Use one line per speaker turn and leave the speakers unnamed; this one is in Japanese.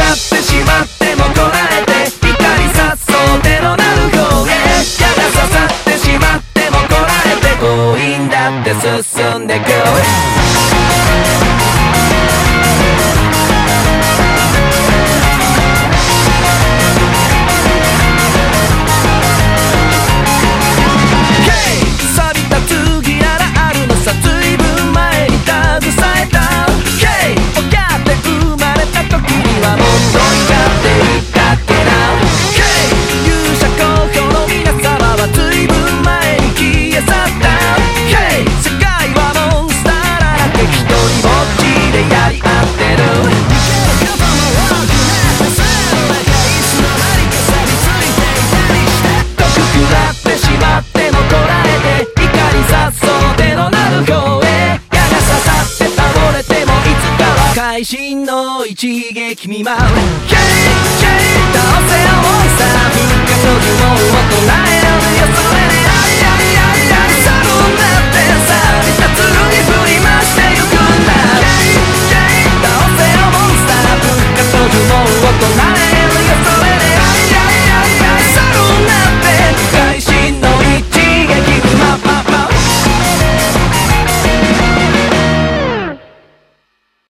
ってしまってもこらえて、怒りさっそう手のなる方へ、矢が刺さってしまってもこらえて、強引だって進んでく。会心の一撃見舞う。